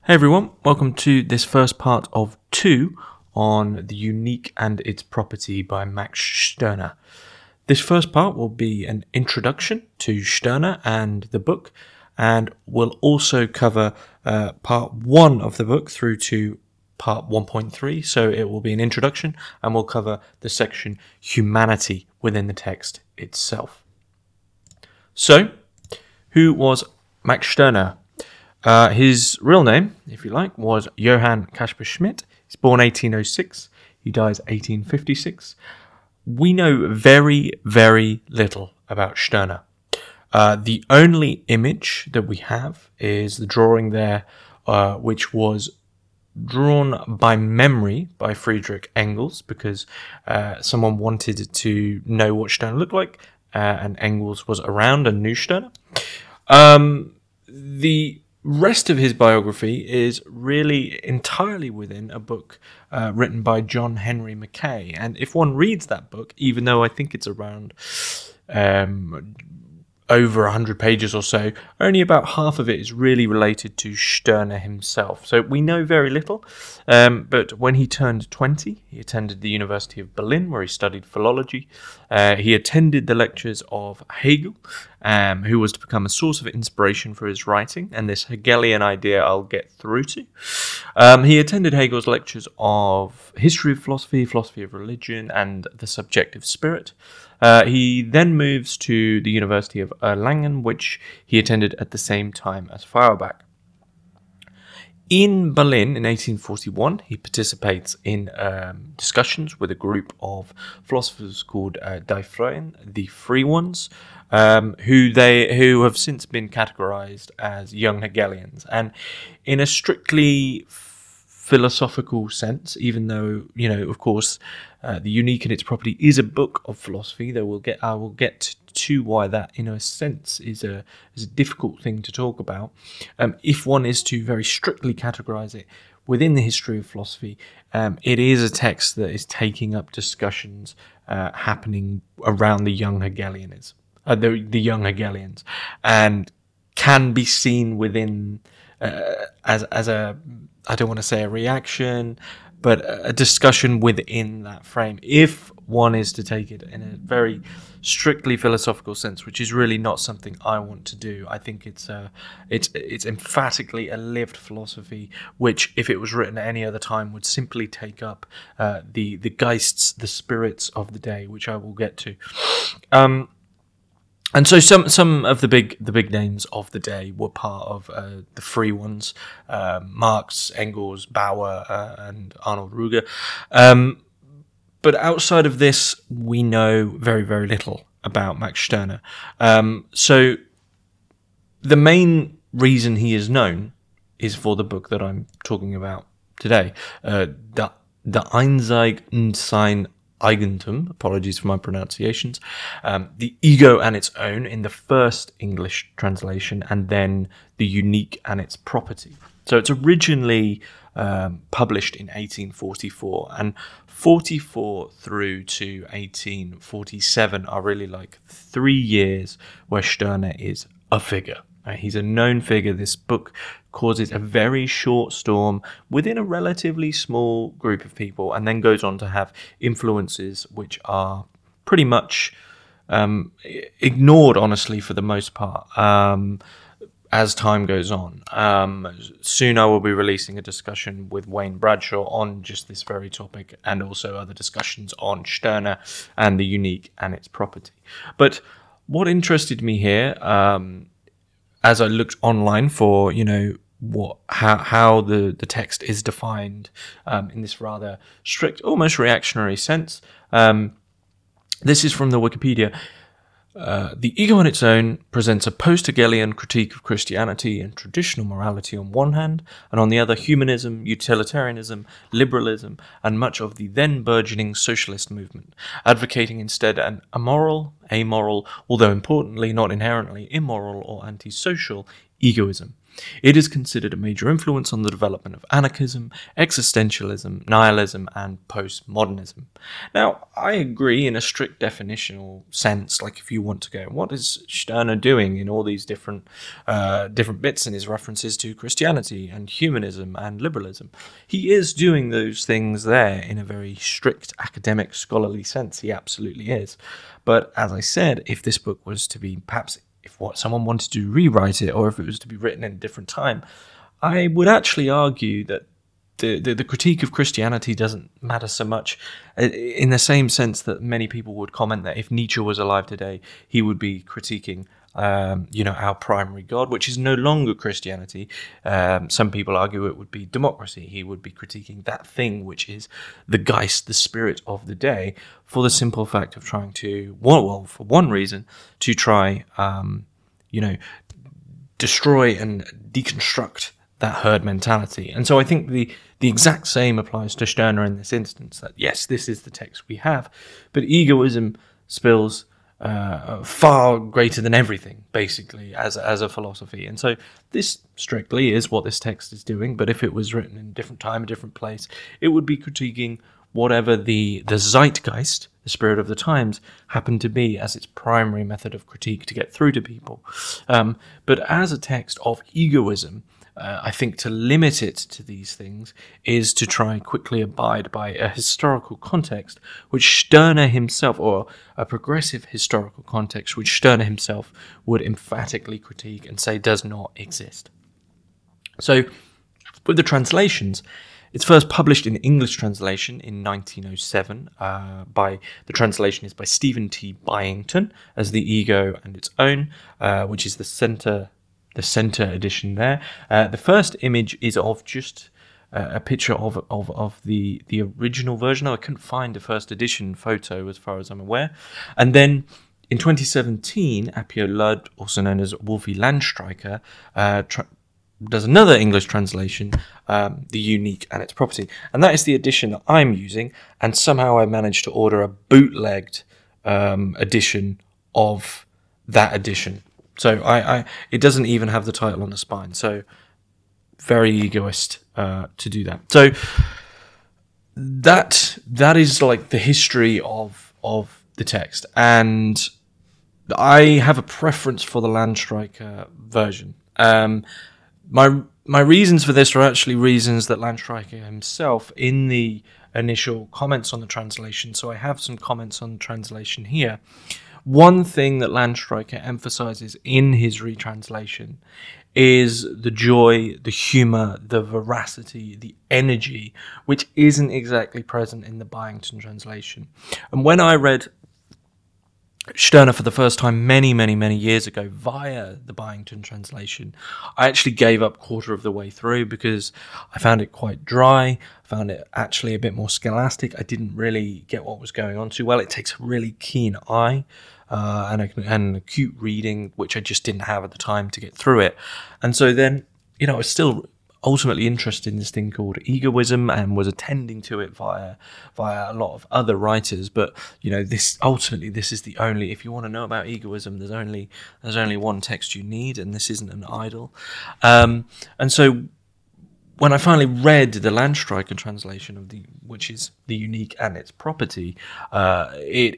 Hey everyone, welcome to this first part of 2 on The Unique and Its Property by Max Stirner. This first part will be an introduction to Stirner and the book, and we'll also cover part 1 of the book through to part 1.3, so it will be an introduction, and we'll cover the section Humanity within the text itself. So, who was Max Stirner? His real name, if you like, was Johann Caspar Schmidt. He's born 1806. He dies 1856. We know very, very little about Stirner. The only image that we have is the drawing there, which was drawn by memory by Friedrich Engels, because someone wanted to know what Stirner looked like, and Engels was around and knew Stirner. The rest of his biography is really entirely within a book written by John Henry Mackay. And if one reads that book, even though I think it's around over 100 pages or so, only about half of it is really related to Stirner himself. So we know very little. But when he turned 20, he attended the University of Berlin, where he studied philology. He attended the lectures of Hegel, who was to become a source of inspiration for his writing, and this Hegelian idea I'll get through to. He attended Hegel's lectures of history of philosophy, philosophy of religion, and the subjective spirit. He then moves to the University of Erlangen, which he attended at the same time as Feuerbach. In Berlin in 1841, he participates in discussions with a group of philosophers called Die Freien, the Free Ones, who have since been categorized as young Hegelians. And in a strictly philosophical sense, even though, of course, The Unique and Its Property is a book of philosophy, though I will get to why that, in a sense, is a difficult thing to talk about. If one is to very strictly categorize it within the history of philosophy, it is a text that is taking up discussions happening around the young Hegelians, the young Hegelians, and can be seen within as a, I don't want to say a reaction, but a discussion within that frame, if one is to take it in a very strictly philosophical sense, which is really not something I want to do. I think it's emphatically a lived philosophy, which, if it was written at any other time, would simply take up the geists, the spirits of the day, which I will get to. And so some of the big names of the day were part of the Free Ones, Marx, Engels, Bauer, and Arnold Ruger. But outside of this, we know very, very little about Max Stirner. So the main reason he is known is for the book that I'm talking about today, Der Einzig und sein Eigentum, apologies for my pronunciations, The Ego and Its Own in the first English translation, and then The Unique and Its Property. So it's originally published in 1844, and 44 through to 1847 are really like 3 years where Stirner is a figure. He's a known figure. This book causes a very short storm within a relatively small group of people, and then goes on to have influences which are pretty much ignored, honestly, for the most part, as time goes on. Soon I will be releasing a discussion with Wayne Bradshaw on just this very topic, and also other discussions on Stirner and The Unique and Its Property. But what interested me here, as I looked online for, how the text is defined in this rather strict, almost reactionary sense. This is from the Wikipedia. The Ego on Its Own presents a post-Hegelian critique of Christianity and traditional morality on one hand, and on the other humanism, utilitarianism, liberalism, and much of the then burgeoning socialist movement, advocating instead an amoral, although importantly not inherently immoral or antisocial, egoism. It is considered a major influence on the development of anarchism, existentialism, nihilism, and postmodernism. Now, I agree in a strict definitional sense, like if you want to go, what is Stirner doing in all these different bits in his references to Christianity and humanism and liberalism? He is doing those things there in a very strict academic scholarly sense. He absolutely is. But as I said, if this book was to be perhaps, if what someone wanted to rewrite it, or if it was to be written in a different time, I would actually argue that the critique of Christianity doesn't matter so much, in the same sense that many people would comment that if Nietzsche was alive today, he would be critiquing our primary God, which is no longer Christianity. Some people argue it would be democracy. He would be critiquing that thing which is the Geist, the spirit of the day, for the simple fact of trying to, for one reason, to try, destroy and deconstruct that herd mentality. And so I think the exact same applies to Stirner in this instance, that yes, this is the text we have, but egoism spills far greater than everything, basically, as a philosophy. And so this strictly is what this text is doing, but if it was written in a different time, a different place, it would be critiquing whatever the zeitgeist, the spirit of the times, happened to be as its primary method of critique to get through to people. But as a text of egoism, I think to limit it to these things is to try and quickly abide by a historical context which Stirner himself, or a progressive historical context which Stirner himself would emphatically critique and say does not exist. So, with the translations, it's first published in English translation in 1907. The translation is by Stephen T. Byington as The Ego and Its Own, which is the center edition there. The first image is of just a picture of the original version. I couldn't find a first edition photo as far as I'm aware. And then in 2017, Appio Ludd, also known as Wolfie Landstreicher, does another English translation, The Unique and Its Property. And that is the edition that I'm using, and somehow I managed to order a bootlegged edition of that edition. So it doesn't even have the title on the spine. So very egoist to do that. So that is like the history of the text, and I have a preference for the Landstreicher version. My reasons for this are actually reasons that Landstreicher himself, in the initial comments on the translation, so I have some comments on the translation here. One thing that Landstreicher emphasizes in his retranslation is the joy, the humor, the veracity, the energy, which isn't exactly present in the Byington translation. And when I read Stirner for the first time many, many, many years ago via the Byington translation, I actually gave up quarter of the way through because I found it quite dry. I found it actually a bit more scholastic. I didn't really get what was going on too well. It takes a really keen eye and an acute reading, which I just didn't have at the time to get through it. And so then, I was still ultimately interested in this thing called egoism and was attending to it via a lot of other writers. But this is the only, if you want to know about egoism, there's only one text you need, and this isn't an idol. And so when I finally read the Landstreicher translation which is The Unique and Its Property, there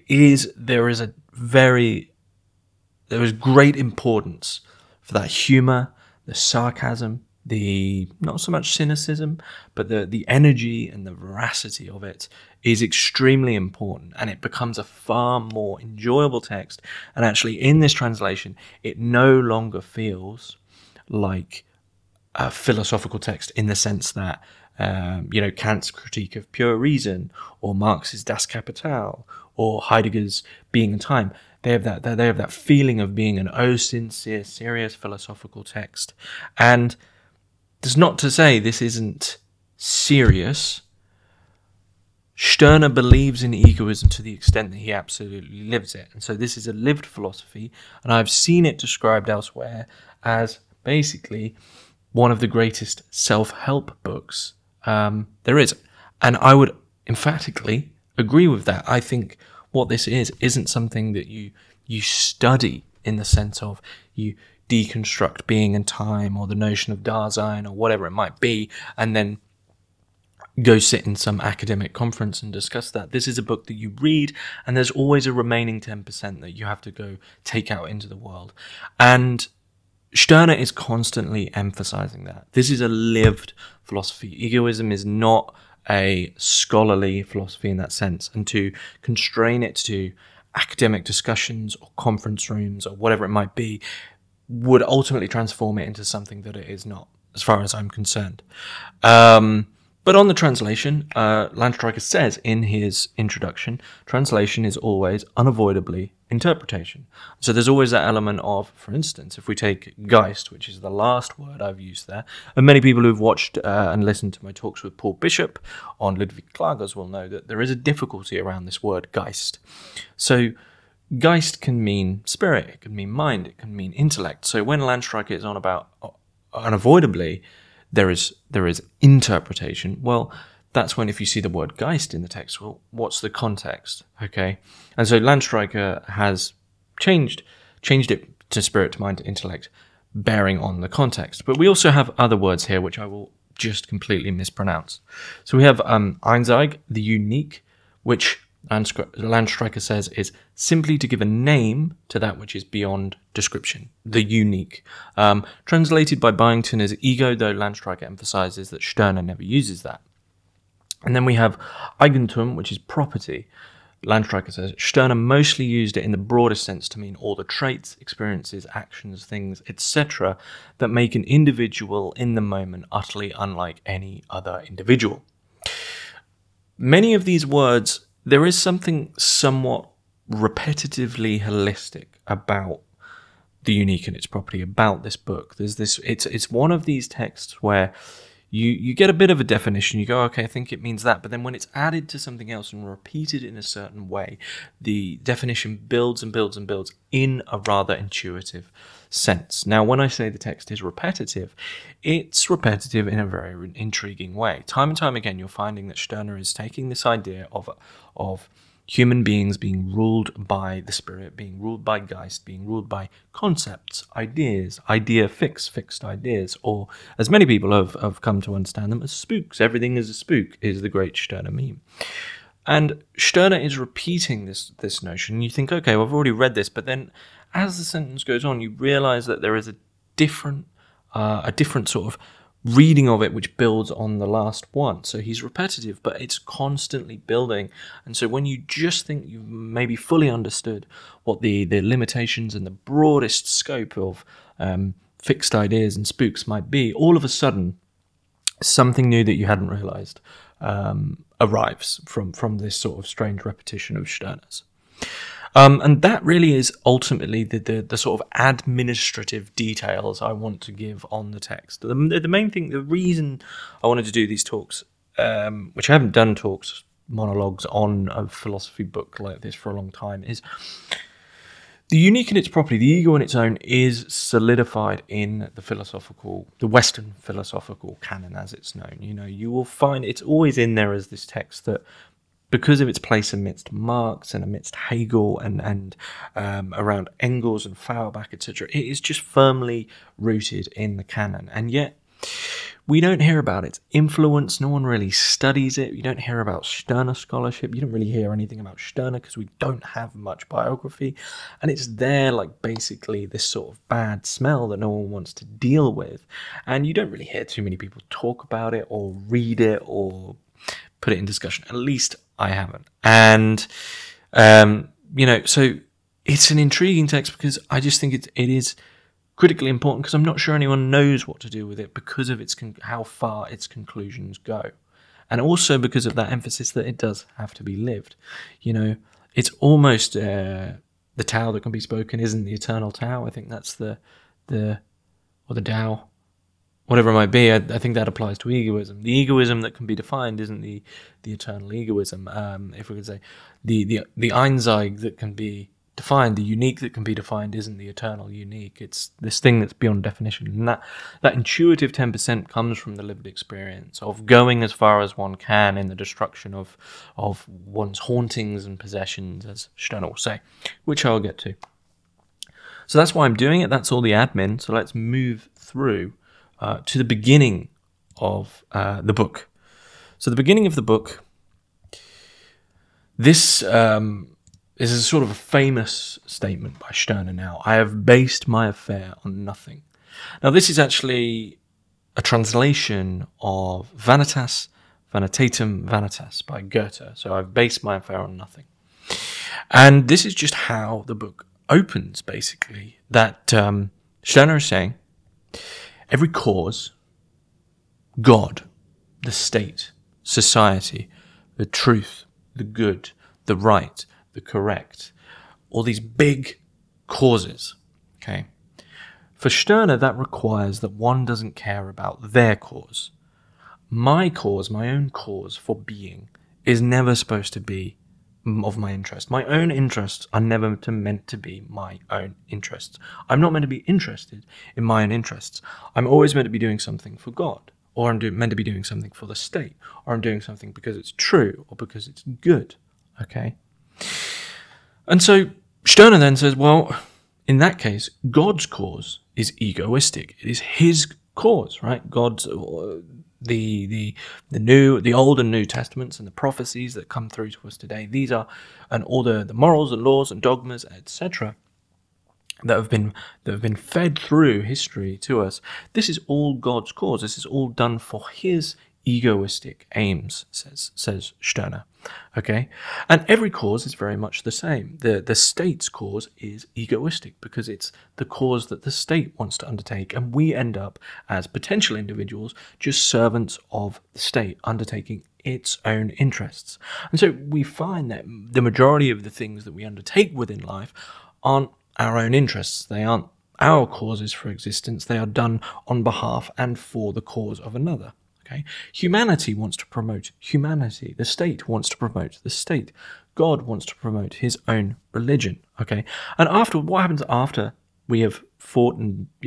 is great importance for that humor, the sarcasm, the not so much cynicism, but the energy and the veracity of it is extremely important, and it becomes a far more enjoyable text. And actually, in this translation, it no longer feels like a philosophical text in the sense that Kant's Critique of Pure Reason, or Marx's Das Kapital, or Heidegger's Being and Time. They have that feeling of being an sincere, serious philosophical text. And that's not to say this isn't serious. Stirner believes in egoism to the extent that he absolutely lives it. And so this is a lived philosophy, and I've seen it described elsewhere as basically one of the greatest self-help books there is. And I would emphatically agree with that. I think what this isn't something that you study in the sense of you deconstruct being and time, or the notion of Dasein, or whatever it might be, and then go sit in some academic conference and discuss that. This is a book that you read, and there's always a remaining 10% that you have to go take out into the world. And Stirner is constantly emphasizing that. This is a lived philosophy. Egoism is not a scholarly philosophy in that sense, and to constrain it to academic discussions or conference rooms or whatever it might be would ultimately transform it into something that it is not, as far as I'm concerned. But on the translation, Landstreicher says in his introduction, translation is always unavoidably interpretation. So there's always that element of, for instance, if we take Geist, which is the last word I've used there, and many people who've watched and listened to my talks with Paul Bishop on Ludwig Klagers will know that there is a difficulty around this word Geist. So Geist can mean spirit, it can mean mind, it can mean intellect. So when Landstreicher is on about unavoidably, there is interpretation. Well, that's when if you see the word Geist in the text, well, what's the context? Okay, and so Landstreicher has changed it to spirit, to mind, to intellect, bearing on the context. But we also have other words here which I will just completely mispronounce. So we have Einzig, the unique, which Landstreicher says is simply to give a name to that which is beyond description, the unique. Translated by Byington as ego, though Landstreicher emphasizes that Stirner never uses that. And then we have Eigentum, which is property. Landstreicher says Stirner mostly used it in the broadest sense to mean all the traits, experiences, actions, things, etc. that make an individual in the moment utterly unlike any other individual. Many of these words, there is something somewhat repetitively holistic about the unique and its property, about this book. There's this. It's one of these texts where you get a bit of a definition. You go, okay, I think it means that. But then when it's added to something else and repeated in a certain way, the definition builds and builds and builds in a rather intuitive sense. Now, when I say the text is repetitive, it's repetitive in a very intriguing way. Time and time again, you're finding that Stirner is taking this idea of human beings being ruled by the spirit, being ruled by Geist, being ruled by concepts, ideas, fixed ideas, or as many people have come to understand them as spooks. Everything is a spook is the great Stirner meme. And Stirner is repeating this notion. You think, okay, well, I've already read this, but then as the sentence goes on, you realize that there is a different sort of reading of it which builds on the last one. So he's repetitive, but it's constantly building. And so when you just think you've maybe fully understood what the limitations and the broadest scope of fixed ideas and spooks might be, all of a sudden something new that you hadn't realized arrives from this sort of strange repetition of Stirner's. And that really is ultimately the sort of administrative details I want to give on the text. The main thing, the reason I wanted to do these talks, which I haven't done monologues on a philosophy book like this for a long time, is the unique in its property, the ego in its own, is solidified in the Western philosophical canon as it's known. You know, you will find it's always in there as this text that, because of its place amidst Marx and amidst Hegel and around Engels and Feuerbach, etc., it is just firmly rooted in the canon. And yet, we don't hear about its influence. No one really studies it. You don't hear about Stirner scholarship. You don't really hear anything about Stirner because we don't have much biography. And it's there like basically this sort of bad smell that no one wants to deal with. And you don't really hear too many people talk about it or read it or put it in discussion. At least I haven't. And, so it's an intriguing text because I just think it is critically important because I'm not sure anyone knows what to do with it because of how far its conclusions go. And also because of that emphasis that it does have to be lived. You know, it's almost the Tao that can be spoken isn't the eternal Tao. I think that's or the Tao. Whatever it might be, I think that applies to egoism. The egoism that can be defined isn't the eternal egoism. If we could say the Einzig that can be defined, the unique that can be defined, isn't the eternal unique. It's this thing that's beyond definition. And that intuitive 10% comes from the lived experience of going as far as one can in the destruction of one's hauntings and possessions, as Stirner will say, which I'll get to. So that's why I'm doing it. That's all the admin. So let's move through to the beginning of the book. So the beginning of the book, this is a sort of a famous statement by Stirner now. I have based my affair on nothing. Now this is actually a translation of Vanitas, Vanitatum Vanitas by Goethe. So I've based my affair on nothing. And this is just how the book opens, basically. That Stirner is saying, every cause, God, the state, society, the truth, the good, the right, the correct, all these big causes, okay? For Stirner, that requires that one doesn't care about their cause. My cause, my own cause for being, is never supposed to be of my interest. My own interests are never meant to be my own interests. I'm not meant to be interested in my own interests. I'm always meant to be doing something for God, or I'm meant to be doing something for the state, or I'm doing something because it's true, or because it's good, okay? And so Stirner then says, well, in that case, God's cause is egoistic. It is his cause, right? God's the Old and New Testaments and the prophecies that come through to us today. These are, and all the morals and laws and dogmas, etc., that have been fed through history to us. This is all God's cause. This is all done for his egoistic aims, says Stirner. Okay, and every cause is very much the same. The state's cause is egoistic because it's the cause that the state wants to undertake, and we end up as potential individuals just servants of the state undertaking its own interests. And so we find that the majority of the things that we undertake within life aren't our own interests. They aren't our causes for existence. They are done on behalf and for the cause of another. Okay? Humanity wants to promote humanity. The state wants to promote the state. God wants to promote his own religion. Okay? And after, what happens after we have fought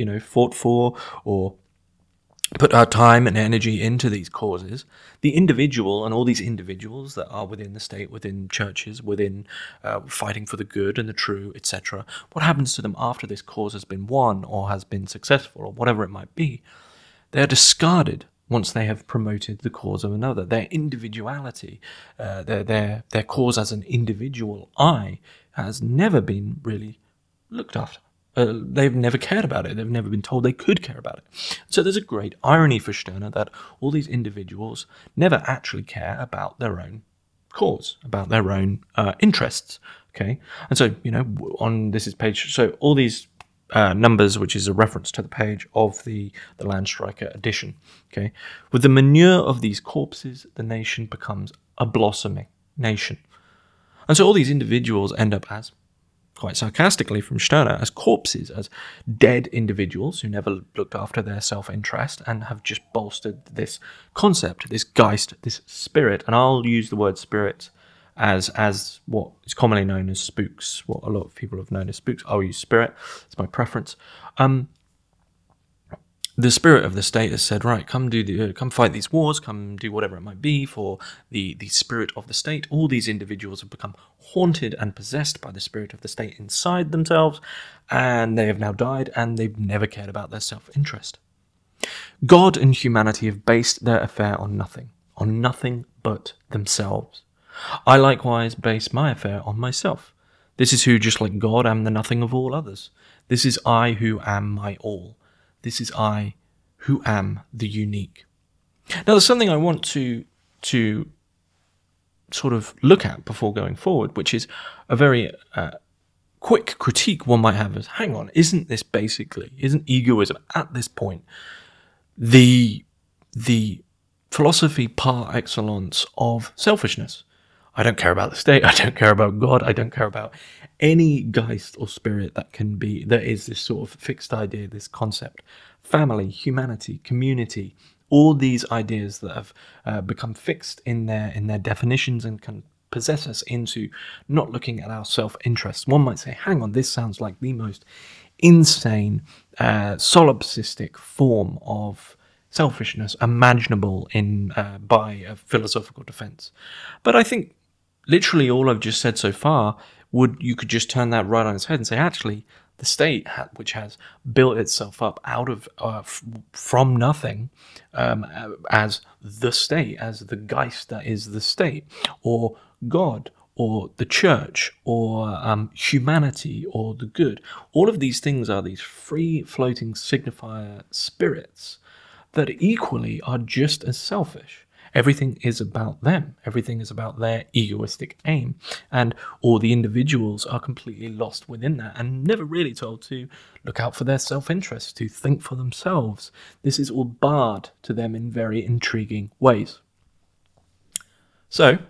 for or put our time and energy into these causes? The individual and all these individuals that are within the state, within churches, within fighting for the good and the true, etc., what happens to them after this cause has been won or has been successful or whatever it might be? They are discarded once they have promoted the cause of another. Their individuality, their cause as an individual I, has never been really looked after. They've never cared about it. They've never been told they could care about it. So there's a great irony for Stirner that all these individuals never actually care about their own cause, about their own interests. Okay, and so on this is page. So all these numbers, which is a reference to the page of the Landstreicher edition. Okay, with the manure of these corpses, the nation becomes a blossoming nation. And so all these individuals end up as, quite sarcastically from Stirner, as corpses, as dead individuals who never looked after their self-interest and have just bolstered this concept, this Geist, this spirit. And I'll use the word spirit as what is commonly known as spooks, what a lot of people have known as spooks. I'll use spirit. It's my preference. The spirit of the state has said, right, come fight these wars, come do whatever it might be for the spirit of the state. All these individuals have become haunted and possessed by the spirit of the state inside themselves, and they have now died, and they've never cared about their self-interest. God and humanity have based their affair on nothing but themselves. I likewise base my affair on myself. This is who, just like God, am the nothing of all others. This is I who am my all. This is I who am the unique. Now, there's something I want to sort of look at before going forward, which is a very quick critique one might have as, hang on, isn't egoism at this point the philosophy par excellence of selfishness? I don't care about the state. I don't care about God. I don't care about any Geist or spirit that is this sort of fixed idea, this concept. Family, humanity, community, all these ideas that have become fixed in their definitions and can possess us into not looking at our self-interest. One might say, hang on, this sounds like the most insane, solipsistic form of selfishness imaginable by a philosophical defense. But I think literally all I've just said so far you could just turn that right on its head and say, actually, the state, which has built itself up out of from nothing, as the state, as the Geist that is the state, or God, or the church, or humanity, or the good. All of these things are these free floating signifier spirits that equally are just as selfish. Everything is about them. Everything is about their egoistic aim. And all the individuals are completely lost within that and never really told to look out for their self-interest, to think for themselves. This is all barred to them in very intriguing ways. So,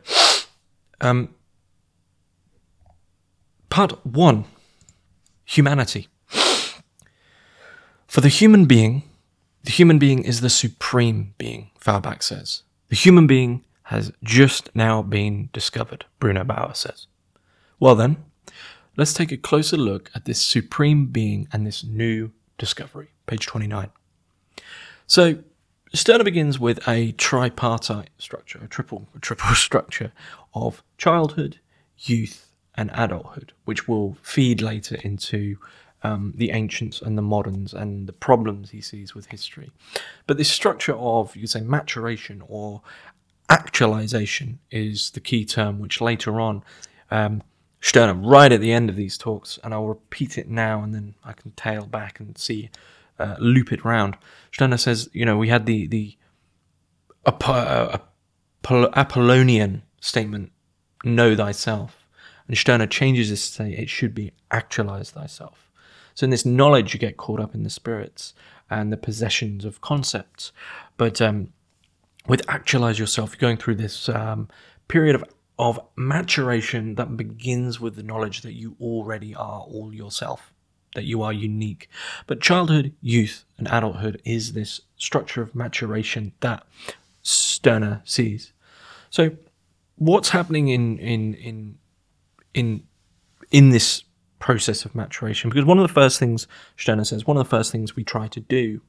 part 1, humanity. For the human being is the supreme being, Feuerbach says. The human being has just now been discovered, Bruno Bauer says. Well then, let's take a closer look at this supreme being and this new discovery, page 29. So, Stirner begins with a tripartite structure, a triple structure of childhood, youth, and adulthood, which will feed later into the ancients and the moderns and the problems he sees with history. But this structure of, you could say, maturation or actualization is the key term, which later on Stirner, right at the end of these talks, and I'll repeat it now and then I can tail back and see, loop it round. Stirner says, we had the Apollonian statement, know thyself. And Stirner changes this to say it should be actualize thyself. So in this knowledge, you get caught up in the spirits and the possessions of concepts. But with actualize yourself, you're going through this period of maturation that begins with the knowledge that you already are all yourself, that you are unique. But childhood, youth, and adulthood is this structure of maturation that Stirner sees. So what's happening in this process of maturation? Because one of the first things, Stirner says, one of the first things we try to do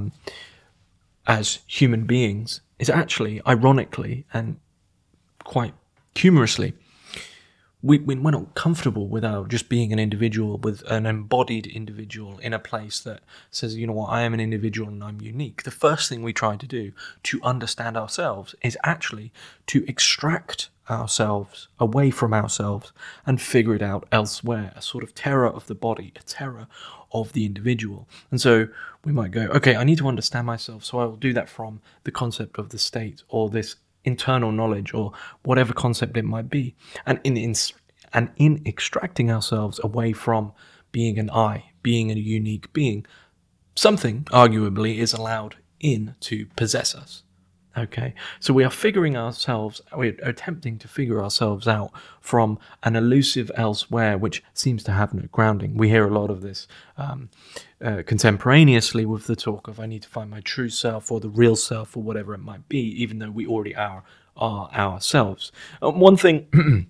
as human beings is actually, ironically and quite humorously, we're not comfortable with just being an individual, with an embodied individual in a place that says, I am an individual and I'm unique. The first thing we try to do to understand ourselves is actually to extract ourselves away from ourselves and figure it out elsewhere, a sort of terror of the body, a terror of the individual. And so we might go, okay, I need to understand myself, so I will do that from the concept of the state or this internal knowledge or whatever concept it might be. And in extracting ourselves away from being an I, being a unique being, something arguably is allowed in to possess us. Okay, so we are we're attempting to figure ourselves out from an elusive elsewhere which seems to have no grounding. We hear a lot of this contemporaneously with the talk of I need to find my true self or the real self or whatever it might be, even though we already are ourselves. One thing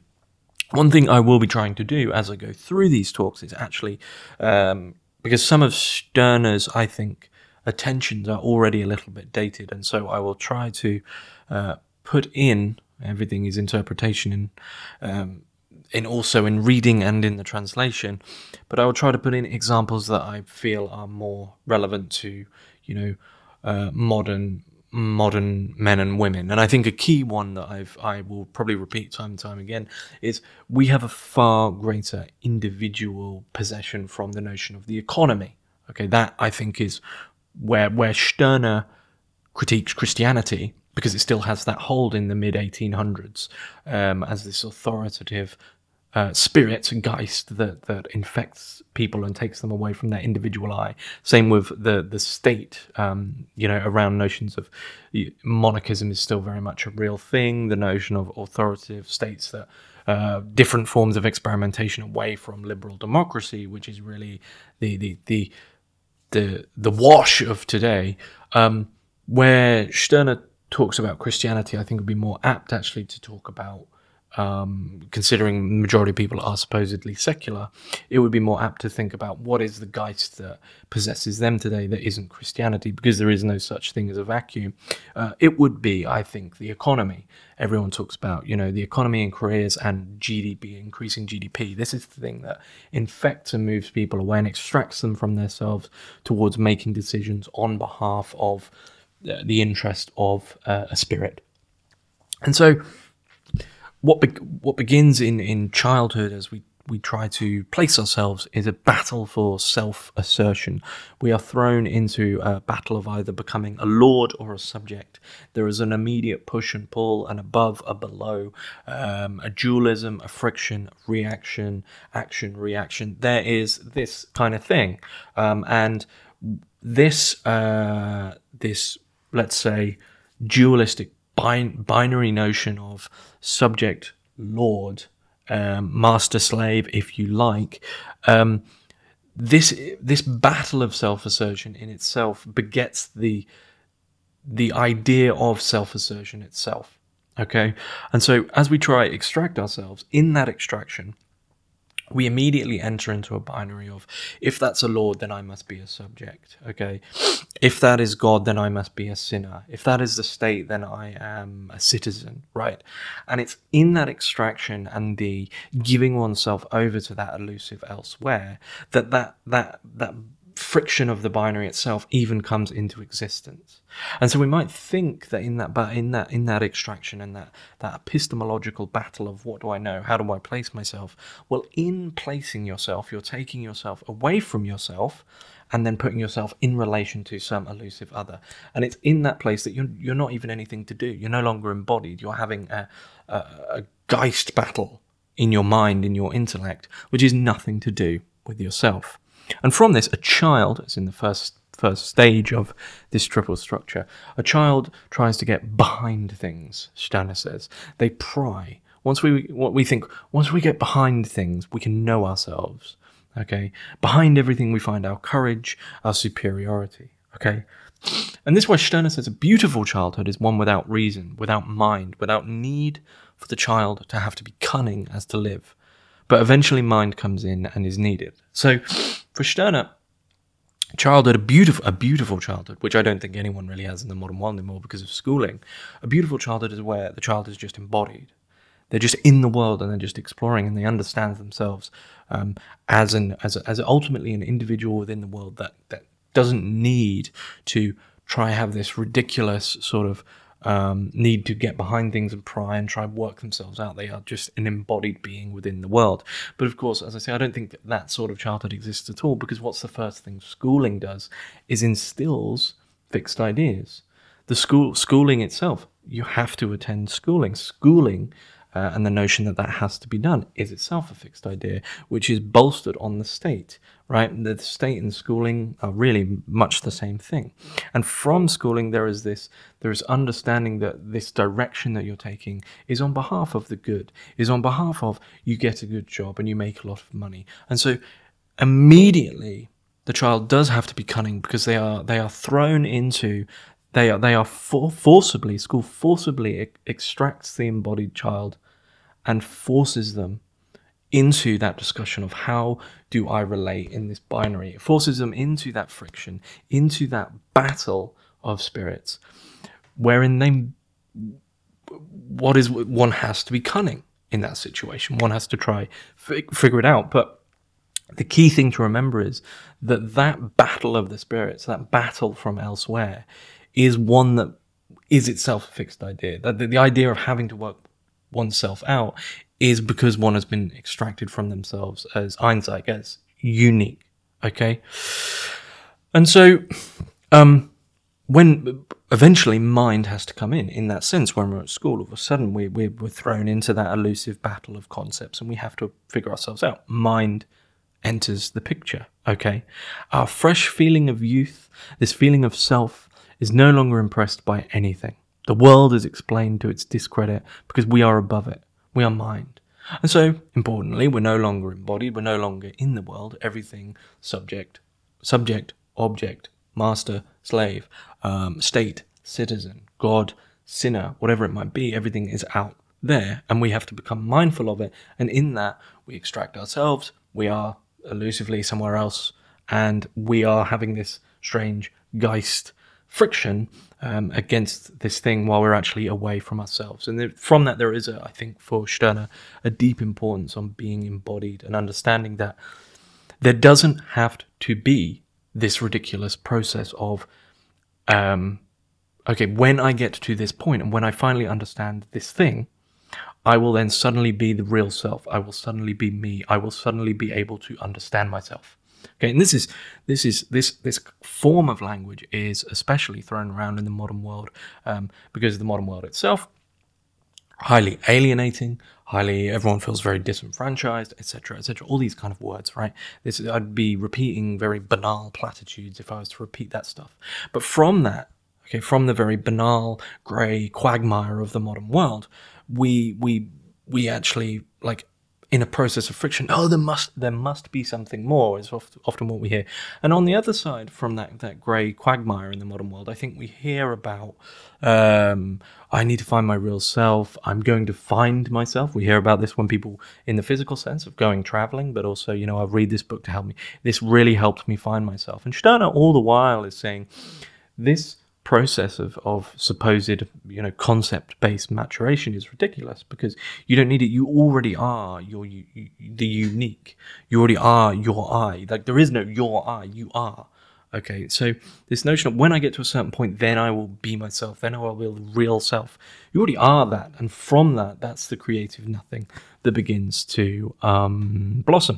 I will be trying to do as I go through these talks is actually, because some of Stirner's, I think, attentions are already a little bit dated, and so I will try to put in, everything is interpretation in also in reading and in the translation, but I will try to put in examples that I feel are more relevant to modern men and women. And I think a key one that I will probably repeat time and time again is we have a far greater individual possession from the notion of the economy. Okay, that I think is where Stirner critiques Christianity, because it still has that hold in the mid-1800s as this authoritative spirit, Geist, that infects people and takes them away from their individual I. Same with the state, around notions of monarchism is still very much a real thing, the notion of authoritative states that different forms of experimentation away from liberal democracy, which is really the wash of today, where Stirner talks about Christianity, I think would be more apt actually to talk about considering the majority of people are supposedly secular, it would be more apt to think about what is the Geist that possesses them today that isn't Christianity, because there is no such thing as a vacuum. It would be, I think, the economy. Everyone talks about, the economy and careers and GDP, increasing GDP. This is the thing that infects and moves people away and extracts them from themselves towards making decisions on behalf of the interest of a spirit. And so what begins in childhood as we try to place ourselves is a battle for self-assertion. We are thrown into a battle of either becoming a lord or a subject. There is an immediate push and pull, an above, a below, a dualism, a friction, reaction, action, reaction. There is this kind of thing. And this, let's say, dualistic binary notion of subject, lord, master, slave, if you like, this battle of self-assertion in itself begets the idea of self-assertion itself. Okay, and so as we try to extract ourselves, in that extraction, we immediately enter into a binary of, if that's a lord, then I must be a subject, okay? If that is God, then I must be a sinner. If that is the state, then I am a citizen, right? And it's in that extraction and the giving oneself over to that elusive elsewhere that friction of the binary itself even comes into existence. And so we might think that in that extraction and that epistemological battle of what do I know, how do I place myself, well, in placing yourself, you're taking yourself away from yourself and then putting yourself in relation to some elusive other. And it's in that place that you're not even anything to do. You're no longer embodied. You're having a Geist battle in your mind, in your intellect, which is nothing to do with yourself. And from this, a child, as in the first stage of this triple structure, a child tries to get behind things, Steiner says. They pry. Once we get behind things, we can know ourselves. Okay? Behind everything we find our courage, our superiority. Okay? And this is why Steiner says a beautiful childhood is one without reason, without mind, without need for the child to have to be cunning as to live. But eventually mind comes in and is needed. So for Steiner, childhood, a beautiful childhood, which I don't think anyone really has in the modern world anymore because of schooling. A beautiful childhood is where the child is just embodied. They're just in the world and they're just exploring, and they understand themselves as ultimately an individual within the world that doesn't need to try have this ridiculous sort of need to get behind things and pry and try and work themselves out. They are just an embodied being within the world. But of course, as I say, I don't think that sort of childhood exists at all, because what's the first thing schooling does is instills fixed ideas. The schooling itself, you have to attend schooling. Schooling and the notion that has to be done is itself a fixed idea, which is bolstered on the state, right? The state and schooling are really much the same thing. And from schooling, there is understanding that this direction that you're taking is on behalf of the good, is on behalf of you get a good job and you make a lot of money. And so immediately the child does have to be cunning, because they are thrown into, school forcibly extracts the embodied child and forces them into that discussion of how do I relate in this binary. It forces them into that friction, into that battle of spirits, wherein one has to be cunning in that situation. One has to try figure it out. But the key thing to remember is that battle of the spirits, that battle from elsewhere, is one that is itself a fixed idea. That the idea of having to work oneself out is because one has been extracted from themselves as Einzig, as unique. Okay? And so, when eventually mind has to come in that sense, when we're at school, all of a sudden we're thrown into that elusive battle of concepts and we have to figure ourselves out. Mind enters the picture. Okay? Our fresh feeling of youth, this feeling of self, is no longer impressed by anything. The world is explained to its discredit because we are above it. We are mind. And so, importantly, we're no longer embodied. We're no longer in the world. Everything, subject, object, master, slave, state, citizen, God, sinner, whatever it might be, everything is out there, and we have to become mindful of it. And in that, we extract ourselves. We are elusively somewhere else, and we are having this strange Geist friction against this thing while we're actually away from ourselves. And from that, there is, I think, for Stirner, a deep importance on being embodied and understanding that there doesn't have to be this ridiculous process of, okay, when I get to this point and when I finally understand this thing, I will then suddenly be the real self. I will suddenly be me. I will suddenly be able to understand myself. Okay, and this form of language is especially thrown around in the modern world because the modern world itself highly alienating, everyone feels very disenfranchised, etc., etc. All these kind of words, right? I'd be repeating very banal platitudes if I was to repeat that stuff. But from that, okay, from the very banal grey quagmire of the modern world, we actually, like, in a process of friction, there must be something more, is often what we hear. And on the other side, from that grey quagmire in the modern world, I think we hear about, I need to find my real self, I'm going to find myself. We hear about this when people, in the physical sense of going traveling, but also, I'll read this book to help me. This really helped me find myself. And Stirner all the while is saying, this process of supposed concept-based maturation is ridiculous, because you don't need it. You already are the unique. You already are your I. Like, there is no your I. You are. Okay, so this notion of when I get to a certain point, then I will be myself. Then I will be the real self. You already are that, and from that, that's the creative nothing that begins to blossom.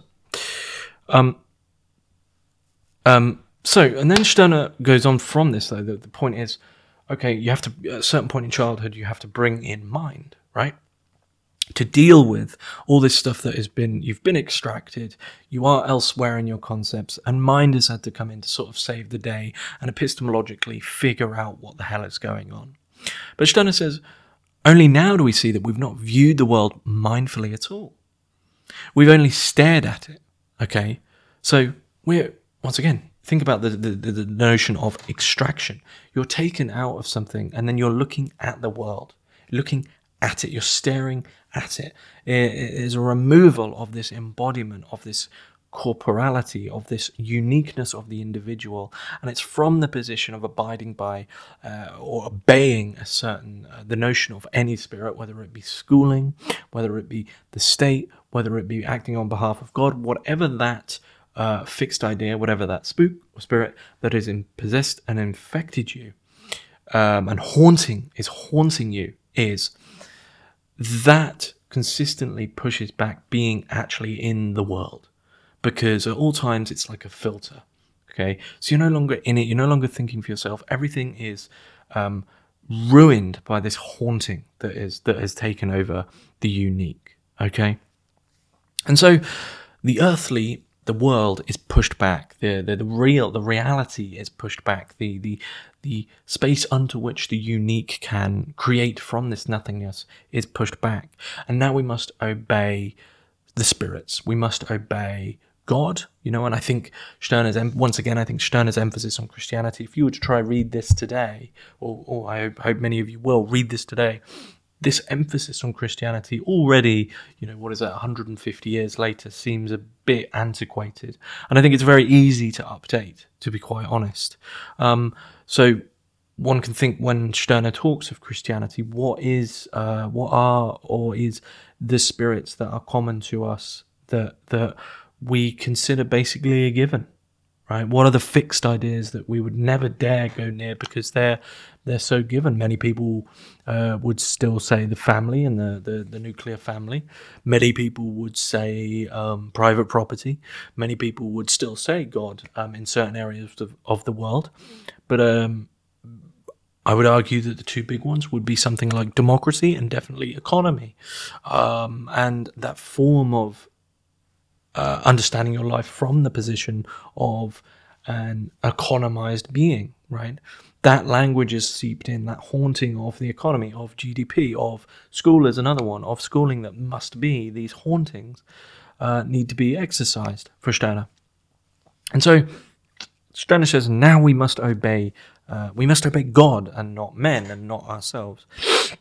So, and then Stirner goes on from this, though. The point is, okay, you have to, at a certain point in childhood, you have to bring in mind, right? To deal with all this stuff that you've been extracted, you are elsewhere in your concepts, and mind has had to come in to sort of save the day and epistemologically figure out what the hell is going on. But Stirner says, only now do we see that we've not viewed the world mindfully at all. We've only stared at it, okay? So once again, think about the notion of extraction. You're taken out of something and then you're looking at the world, looking at it, you're staring at it. It is a removal of this embodiment, of this corporality, of this uniqueness of the individual, and it's from the position of abiding by or obeying a certain, the notion of any spirit, whether it be schooling, whether it be the state, whether it be acting on behalf of God, whatever that fixed idea, whatever that spook or spirit that is possessed and infected you, and haunting you, is that consistently pushes back being actually in the world, because at all times it's like a filter. Okay, so you're no longer in it. You're no longer thinking for yourself. Everything is ruined by this haunting that has taken over the unique. Okay, and so the earthly, the world is pushed back. The reality is pushed back. The space unto which the unique can create from this nothingness is pushed back. And now we must obey the spirits. We must obey God, and I think Stirner's emphasis on Christianity, if you were to try read this today, or I hope many of you will read this today, this emphasis on Christianity already, 150 years later, seems a bit antiquated. And I think it's very easy to update, to be quite honest. So one can think, when Stirner talks of Christianity, what are the spirits that are common to us that we consider basically a given, right? What are the fixed ideas that we would never dare go near because they're so given? Many people would still say the family and the nuclear family. Many people would say private property. Many people would still say God in certain areas of the world. But I would argue that the two big ones would be something like democracy and definitely economy. And that form of understanding your life from the position of an economized being, right? That language is seeped in, that haunting of the economy, of GDP, of school is another one, of schooling that must be. These hauntings need to be exercised for Stirner. And so Stirner says, now we must obey God and not men and not ourselves.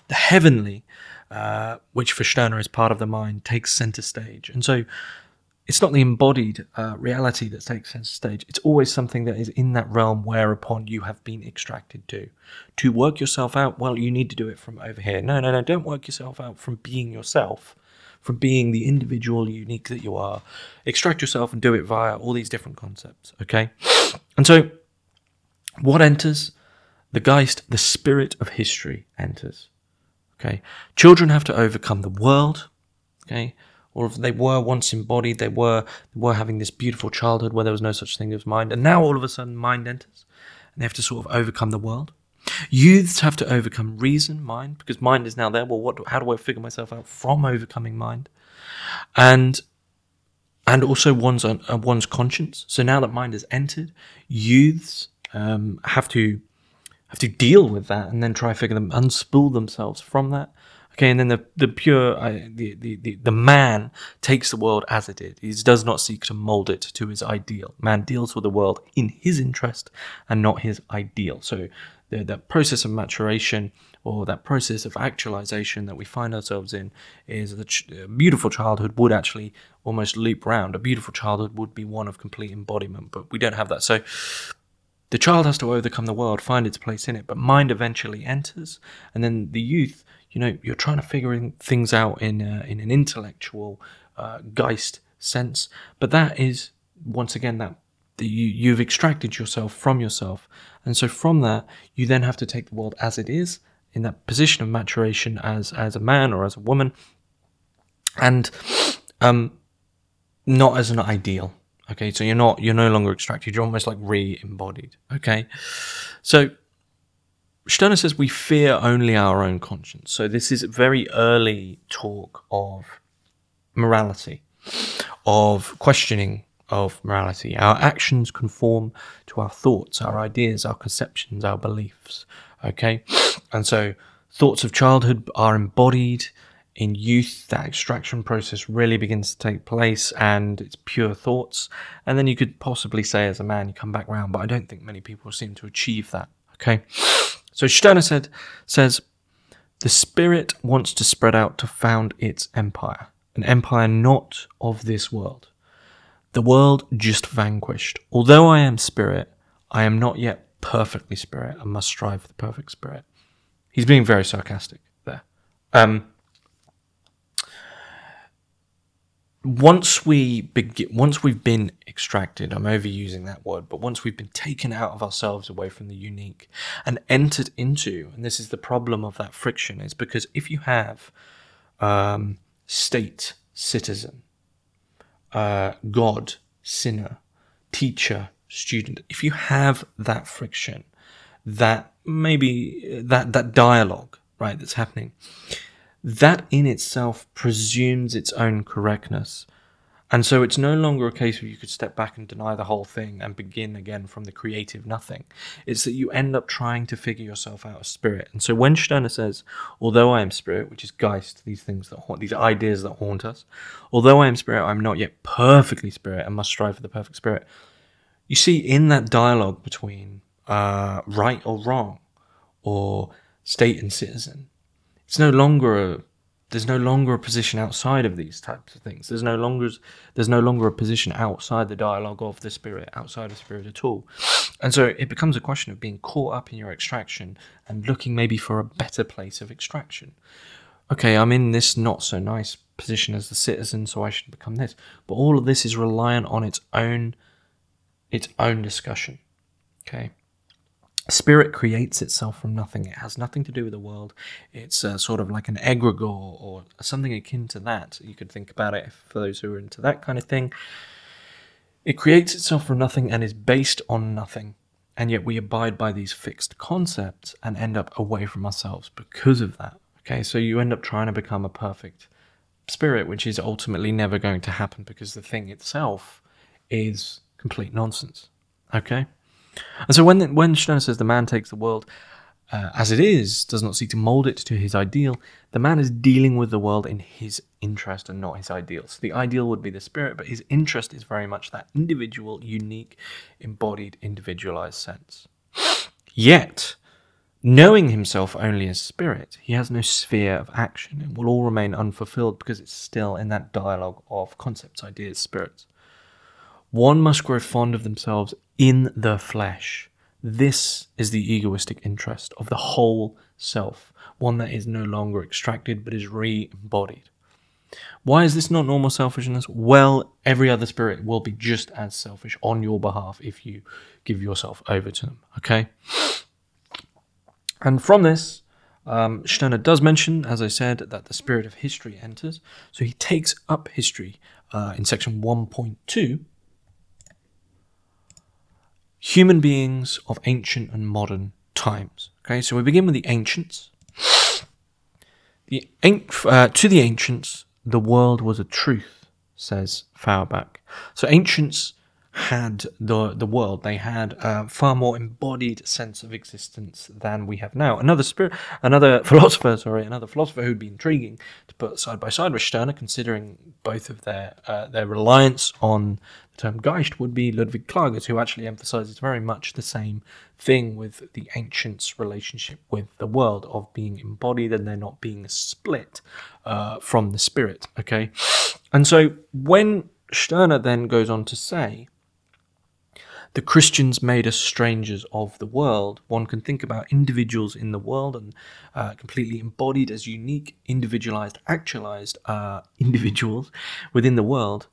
the heavenly, which for Stirner is part of the mind, takes center stage. And so it's not the embodied reality that takes center stage. It's always something that is in that realm whereupon you have been extracted to. To work yourself out, well, you need to do it from over here. No, don't work yourself out from being yourself, from being the individual, unique that you are. Extract yourself and do it via all these different concepts, okay? And so what enters? The Geist, the spirit of history, enters. Okay, children have to overcome the world. Okay, or if they were once embodied, they were having this beautiful childhood where there was no such thing as mind, and now all of a sudden mind enters, and they have to sort of overcome the world. Youths have to overcome reason, mind, because mind is now there. Well, how do I figure myself out from overcoming mind, and also one's conscience. So now that mind has entered, youths have to deal with that and then try to unspool themselves from that. Okay, and then the man takes the world as it is. He does not seek to mold it to his ideal. Man deals with the world in his interest and not his ideal. So that process of maturation, or that process of actualization that we find ourselves in, is a beautiful childhood would actually almost loop round. A beautiful childhood would be one of complete embodiment, but we don't have that. So the child has to overcome the world, find its place in it, but mind eventually enters, and then the youth, you're trying to figure things out in an intellectual Geist sense, but that is, once again, that you've extracted yourself from yourself, and so from that, you then have to take the world as it is, in that position of maturation as a man or as a woman, and not as an ideal. Okay, so you're no longer extracted, you're almost like re-embodied. Okay, so Stirner says we fear only our own conscience. So this is very early talk of morality, of questioning of morality. Our actions conform to our thoughts, our ideas, our conceptions, our beliefs. Okay, and so thoughts of childhood are embodied in youth. That extraction process really begins to take place, and it's pure thoughts. And then you could possibly say, as a man, you come back round, but I don't think many people seem to achieve that. Okay, so Stirner says the spirit wants to spread out to found its empire, an empire not of this world. The world just vanquished. Although I am spirit, I am not yet perfectly spirit, and must strive for the perfect spirit. He's being very sarcastic there. Once we've been extracted, I'm overusing that word, but once we've been taken out of ourselves, away from the unique, and entered into, and this is the problem of that friction, is because if you have state, citizen, God, sinner, teacher, student, if you have that friction, that maybe that dialogue, right, that's happening, that in itself presumes its own correctness. And so it's no longer a case where you could step back and deny the whole thing and begin again from the creative nothing. It's that you end up trying to figure yourself out as spirit. And so when Stirner says, although I am spirit, which is Geist, these things that haunt, these ideas that haunt us, although I am spirit, I'm not yet perfectly spirit and must strive for the perfect spirit. You see, in that dialogue between right or wrong, or state and citizen, there's no longer a position outside of these types of things. There's no longer a position outside the dialogue of the spirit, outside of spirit at all. And so it becomes a question of being caught up in your extraction and looking maybe for a better place of extraction. Okay, I'm in this not so nice position as the citizen, so I should become this. But all of this is reliant on its own discussion. Okay. Spirit creates itself from nothing. It has nothing to do with the world. It's sort of like an egregore or something akin to that. You could think about it for those who are into that kind of thing. It creates itself from nothing and is based on nothing. And yet we abide by these fixed concepts and end up away from ourselves because of that. Okay, so you end up trying to become a perfect spirit, which is ultimately never going to happen because the thing itself is complete nonsense. Okay? And so when Stirner says the man takes the world as it is, does not seek to mold it to his ideal, the man is dealing with the world in his interest and not his ideal. So the ideal would be the spirit, but his interest is very much that individual, unique, embodied, individualized sense. Yet, Knowing himself only as spirit, he has no sphere of action and will all remain unfulfilled because it's still in that dialogue of concepts, ideas, spirits. One must grow fond of themselves in the flesh. This is the egoistic interest of the whole self, one that is no longer extracted but is re-embodied. Why is this not normal selfishness? Well, every other spirit will be just as selfish on your behalf if you give yourself over to them, okay? And from this, Stirner does mention, as I said, that the spirit of history enters. So he takes up history in section 1.2. Human beings of ancient and modern times. Okay, so we begin with the ancients. To the ancients, the world was a truth, says Feuerbach. So ancients had the world. They had a far more embodied sense of existence than we have now. Another philosopher who'd be intriguing to put side by side with Stirner, considering both of their reliance on the term Geist, would be Ludwig Klages, who actually emphasizes very much the same thing with the ancients' relationship with the world, of being embodied and there not being a split from the spirit. Okay, and so when Stirner then goes on to say, the Christians made us strangers of the world, one can think about individuals in the world and completely embodied as unique, individualized, actualized individuals within the world.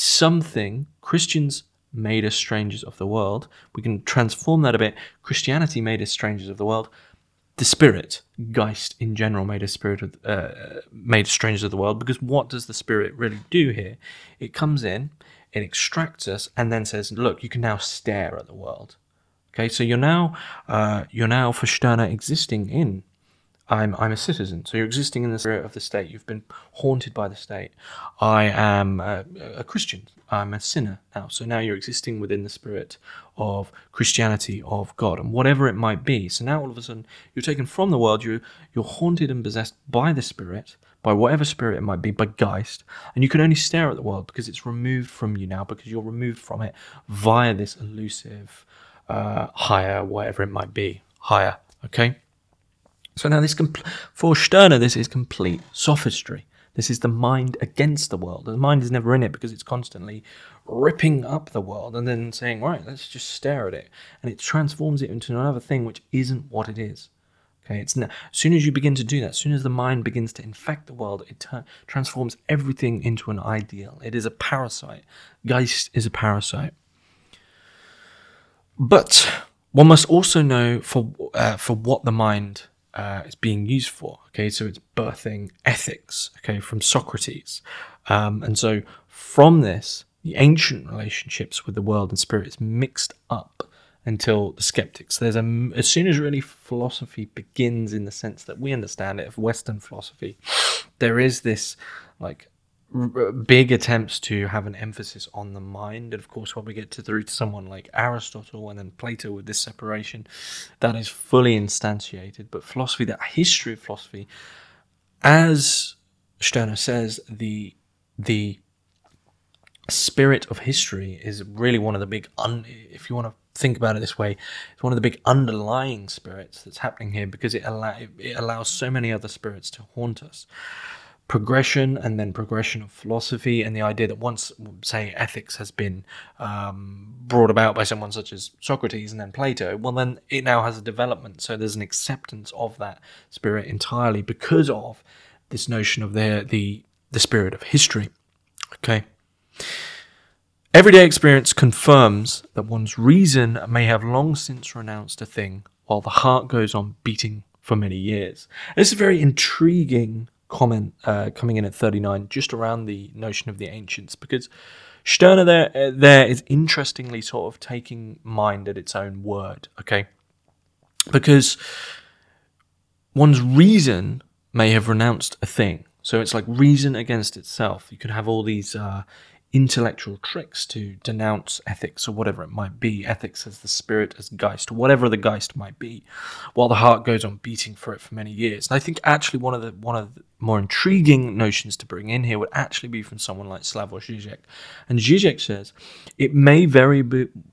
Christians made us strangers of the world. We can transform that a bit. Christianity made us strangers of the world. The spirit, Geist in general, made us strangers of the world, because what does the spirit really do here? It comes in, it extracts us, and then says, look, you can now stare at the world. Okay, so you're now for Stirner existing in, I'm a citizen, so you're existing in the spirit of the state. You've been haunted by the state. I am a Christian. I'm a sinner now. So now you're existing within the spirit of Christianity, of God, and whatever it might be. So now all of a sudden you're taken from the world. You're haunted and possessed by the spirit, by whatever spirit it might be, by Geist, and you can only stare at the world because it's removed from you now, because you're removed from it via this elusive higher, whatever it might be, higher. Okay. So now for Stirner, this is complete sophistry. This is the mind against the world. The mind is never in it because it's constantly ripping up the world and then saying, right, let's just stare at it. And it transforms it into another thing which isn't what it is. Okay, as soon as you begin to do that, as soon as the mind begins to infect the world, it transforms everything into an ideal. It is a parasite. Geist is a parasite. But one must also know for what the mind is being used for. Okay, so it's birthing ethics. Okay, from Socrates, and so from this, the ancient relationships with the world and spirit is mixed up until the skeptics. As soon as really philosophy begins in the sense that we understand it of Western philosophy, there is this big attempts to have an emphasis on the mind. And of course, when we get through to someone like Aristotle and then Plato with this separation, that is fully instantiated. But philosophy, that history of philosophy, as Stirner says, the spirit of history is really one of the big, if you want to think about it this way, it's one of the big underlying spirits that's happening here, because it allows so many other spirits to haunt us. Progression, and then progression of philosophy, and the idea that once, say, ethics has been brought about by someone such as Socrates and then Plato, well, then it now has a development. So there's an acceptance of that spirit entirely because of this notion of the spirit of history. Okay. Everyday experience confirms that one's reason may have long since renounced a thing, while the heart goes on beating for many years. This is a very intriguing comment coming in at 39, just around the notion of the ancients, because Stirner there is interestingly sort of taking mind at its own word, okay? Because one's reason may have renounced a thing. So it's like reason against itself. You could have all these intellectual tricks to denounce ethics or whatever it might be, ethics as the spirit, as Geist, whatever the Geist might be, while the heart goes on beating for it for many years. And I think actually one of the more intriguing notions to bring in here would actually be from someone like Slavoj Žižek. And Žižek says, it may very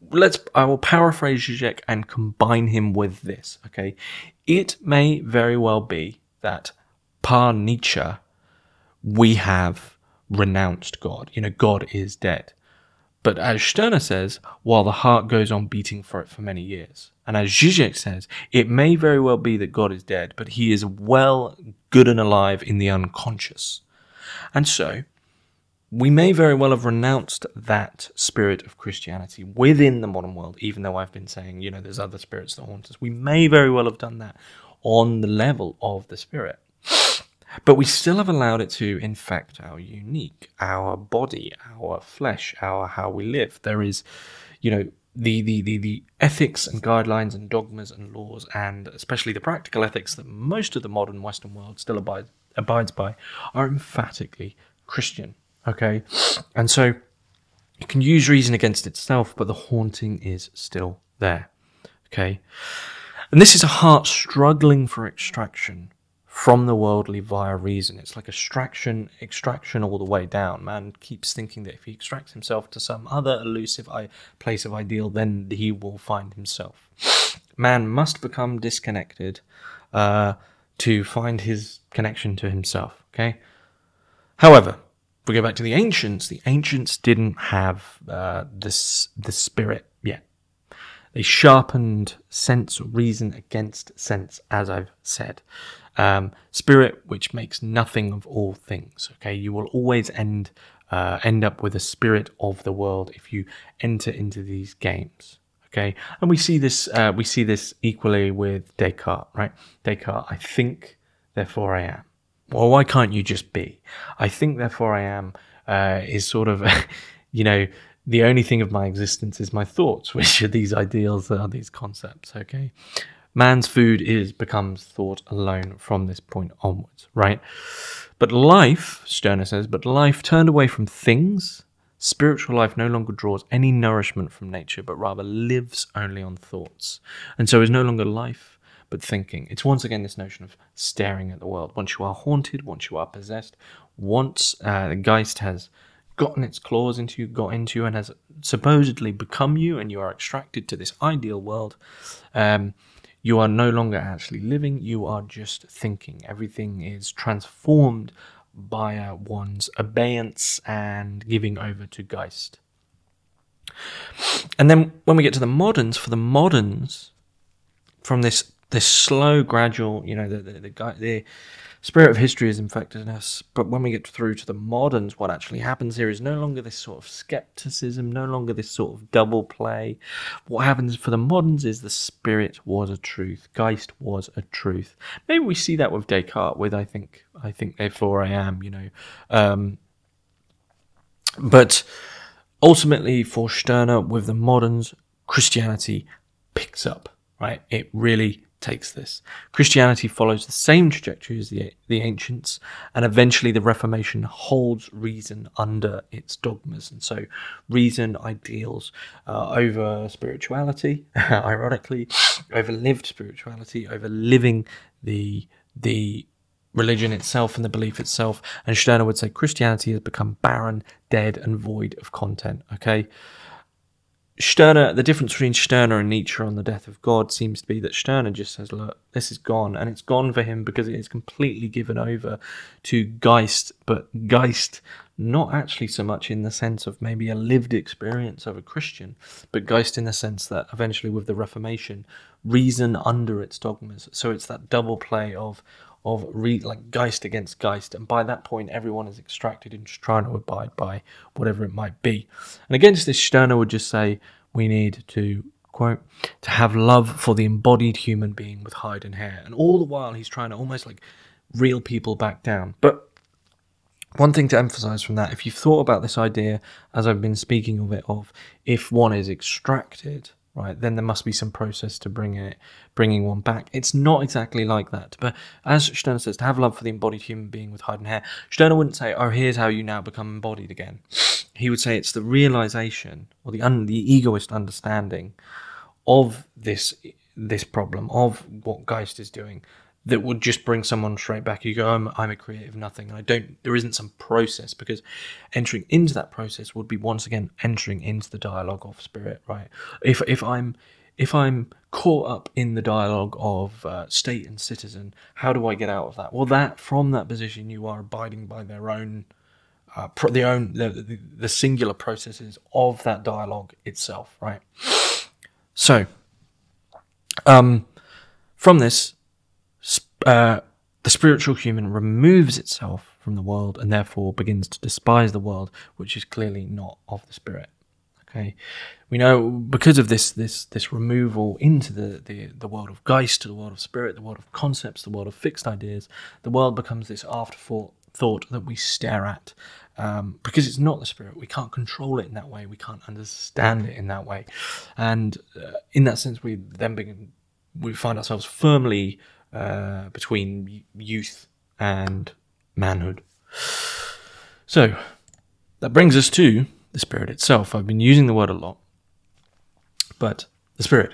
I will paraphrase Zizek and combine him with this, okay? It may very well be that par Nietzsche, we have renounced God. God is dead. But as Stirner says, while the heart goes on beating for it for many years. And as Zizek says, it may very well be that God is dead, but he is well, good and alive in the unconscious. And so, we may very well have renounced that spirit of Christianity within the modern world, even though I've been saying, there's other spirits that haunt us. We may very well have done that on the level of the spirit. But we still have allowed it to infect our unique, our body, our flesh, how we live. There is, the ethics and guidelines and dogmas and laws, and especially the practical ethics that most of the modern Western world still abides by, are emphatically Christian. Okay, and so you can use reason against itself, but the haunting is still there. Okay, and this is a heart struggling for extraction from the worldly via reason. It's like extraction all the way down. Man keeps thinking that if he extracts himself to some other elusive place of ideal, then he will find himself. Man must become disconnected to find his connection to himself. Okay, however, if we go back to the ancients didn't have the spirit yet. They sharpened sense or reason against sense, as I've said. Spirit, which makes nothing of all things. Okay, you will always end up with a spirit of the world if you enter into these games. Okay, and we see this equally with Descartes, right? Descartes, I think, therefore I am. Well, why can't you just be? I think, therefore I am, is sort of, the only thing of my existence is my thoughts, which are these ideals, are these concepts, okay? Man's food becomes thought alone from this point onwards, right? But life, Stirner says, turned away from things, spiritual life no longer draws any nourishment from nature, but rather lives only on thoughts. And so is no longer life, but thinking. It's once again this notion of staring at the world. Once you are haunted, once you are possessed, once the Geist has gotten its claws into you, got into you, and has supposedly become you, and you are extracted to this ideal world, you are no longer actually living, you are just thinking. Everything is transformed by one's abeyance and giving over to Geist. And then when we get to the moderns, from this slow, gradual, the spirit of history has infected us, but when we get through to the moderns, what actually happens here is no longer this sort of skepticism, no longer this sort of double play. What happens for the moderns is the spirit was a truth, Geist was a truth. Maybe we see that with Descartes, with I think therefore I am, but ultimately for Stirner, with the moderns, Christianity picks up, right? It really takes this. Christianity follows the same trajectory as the ancients, and eventually the Reformation holds reason under its dogmas. And so reason, ideals over spirituality, ironically, over lived spirituality, over living the religion itself and the belief itself. And Stirner would say Christianity has become barren, dead, and void of content. Okay. Stirner, the difference between Stirner and Nietzsche on the death of God seems to be that Stirner just says, look, this is gone. And it's gone for him because it is completely given over to Geist, but Geist not actually so much in the sense of maybe a lived experience of a Christian, but Geist in the sense that eventually with the Reformation, reason under its dogmas. So it's that double play of like Geist against Geist, and by that point everyone is extracted and just trying to abide by whatever it might be. And against this, Stirner would just say we need to, quote, to have love for the embodied human being with hide and hair. And all the while he's trying to almost like reel people back down. But one thing to emphasize from that, if you've thought about this idea as I've been speaking of it, of if one is extracted, right, then there must be some process to bringing one back. It's not exactly like that. But as Stirner says, to have love for the embodied human being with hide and hair, Stirner wouldn't say, oh, here's how you now become embodied again. He would say it's the realization or the egoist understanding of this problem, of what Geist is doing, that would just bring someone straight back. You go, I'm a creative nothing. And there isn't some process, because entering into that process would be once again entering into the dialogue of spirit, right? If I'm caught up in the dialogue of state and citizen, how do I get out of that? Well, from that position, you are abiding by their own, the singular processes of that dialogue itself, right? So, from this, the spiritual human removes itself from the world and therefore begins to despise the world, which is clearly not of the spirit. Okay, we know because of this removal into the world of Geist, the world of spirit, the world of concepts, the world of fixed ideas, the world becomes this afterthought that we stare at, because it's not the spirit. We can't control it in that way. We can't understand it in that way, and in that sense, we find ourselves firmly between youth and manhood. So that brings us to the spirit itself. I've been using the word a lot, but the spirit.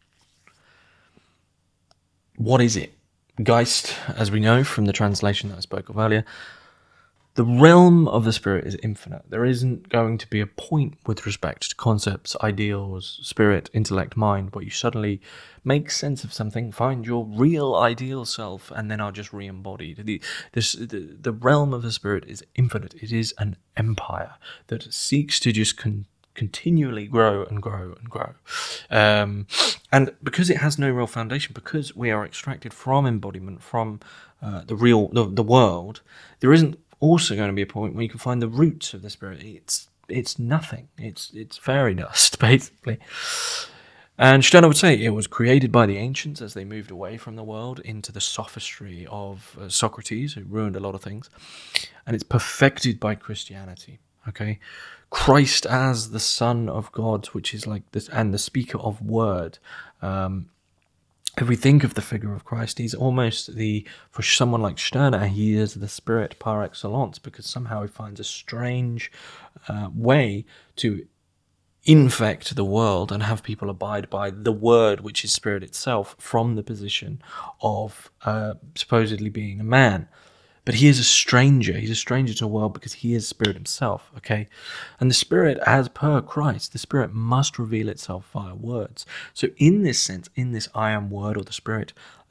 What is it? Geist, as we know from the translation that I spoke of earlier, the realm of the spirit is infinite. There isn't going to be a point with respect to concepts, ideals, spirit, intellect, mind, where you suddenly make sense of something, find your real ideal self, and then are just re-embodied. The realm of the spirit is infinite. It is an empire that seeks to just continually grow and grow and grow. And because it has no real foundation, because we are extracted from embodiment, from the world, there isn't also going to be a point where you can find the roots of the spirit. It's nothing. It's fairy dust, basically. And Stirner would say it was created by the ancients as they moved away from the world into the sophistry of Socrates, who ruined a lot of things. And it's perfected by Christianity. Okay, Christ as the Son of God, which is like this, and the speaker of word. If we think of the figure of Christ, he's almost for someone like Stirner, he is the spirit par excellence, because somehow he finds a strange way to infect the world and have people abide by the word, which is spirit itself, from the position of supposedly being a man. But he is a stranger. He's a stranger to the world because he is spirit himself, okay? And the spirit, as per Christ, the spirit must reveal itself via words. So in this sense, in this I am word, or the spirit,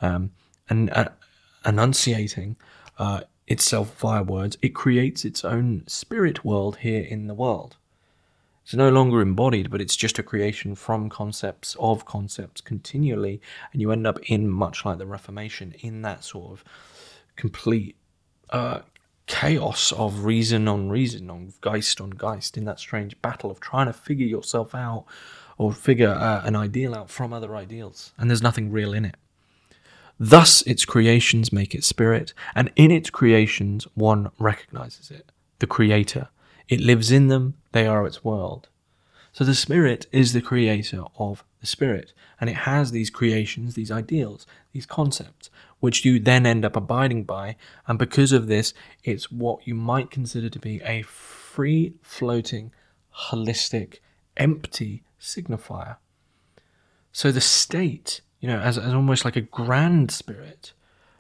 enunciating itself via words, it creates its own spirit world here in the world. It's no longer embodied, but it's just a creation from concepts, of concepts, continually, and you end up in, much like the Reformation, in that sort of complete chaos of reason on reason, on Geist, in that strange battle of trying to figure yourself out, or figure an ideal out from other ideals, and there's nothing real in it. Thus its creations make it spirit, and in its creations one recognizes it, the creator. It lives in them, they are its world. So the spirit is the creator of the spirit, and it has these creations, these ideals, these concepts, which you then end up abiding by, and because of this, it's what you might consider to be a free-floating, holistic, empty signifier. So the state, as almost like a grand spirit,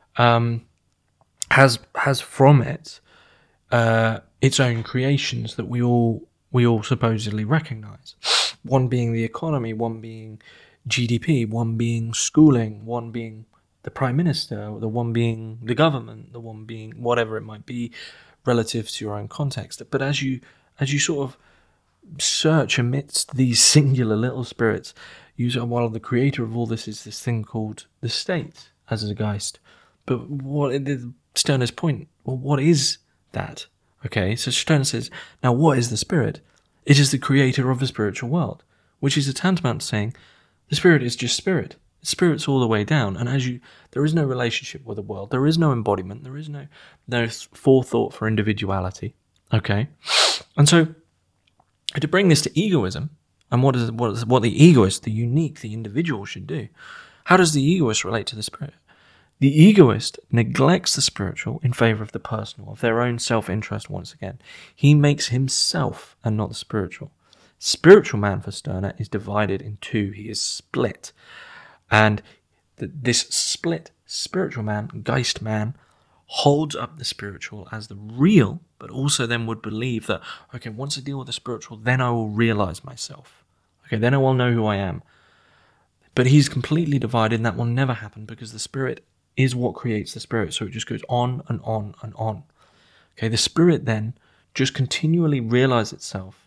has from it its own creations that we all supposedly recognize. One being the economy, one being GDP, one being schooling, one being the prime minister, the one being the government, the one being whatever it might be relative to your own context. But as you sort of search amidst these singular little spirits, while the creator of all this is this thing called the state as a Geist. But what Stirner's point? Well, what is that? Okay, so Stirner says, now what is the spirit? It is the creator of the spiritual world, which is a tantamount to saying the spirit is just spirit. Spirit's all the way down, and there is no relationship with the world. There is no embodiment. There is no forethought for individuality. Okay, and so to bring this to egoism, and what the egoist, the unique, the individual should do. How does the egoist relate to the spirit? The egoist neglects the spiritual in favor of the personal, of their own self-interest once again. He makes himself and not the spiritual. Spiritual man for Stirner is divided in two. He is split. And this split spiritual man, Geist man, holds up the spiritual as the real, but also then would believe that, okay, once I deal with the spiritual, then I will realize myself. Okay, then I will know who I am. But he's completely divided, and that will never happen because the spirit is what creates the spirit. So it just goes on and on and on. Okay, the spirit then just continually realizes itself.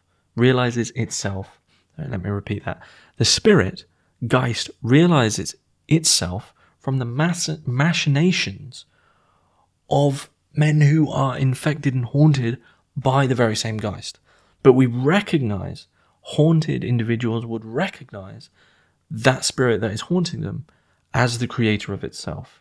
Let me repeat that. The spirit, Geist, realizes itself from the machinations of men who are infected and haunted by the very same Geist. But we recognize, haunted individuals would recognize that spirit that is haunting them as the creator of itself.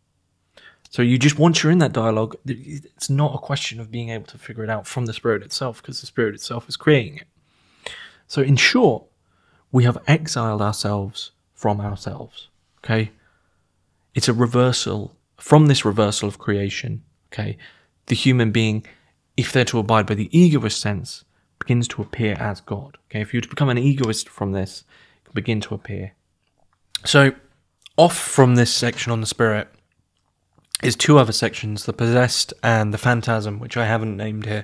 So you just, once you're in that dialogue, it's not a question of being able to figure it out from the spirit itself, because the spirit itself is creating it. So in short, we have exiled ourselves from ourselves, okay? It's a reversal, from this reversal of creation, okay? The human being, if they're to abide by the egoist sense, begins to appear as God, okay? If you're to become an egoist from this, it can begin to appear. So, off from this section on the spirit is two other sections, the possessed and the phantasm, which I haven't named here.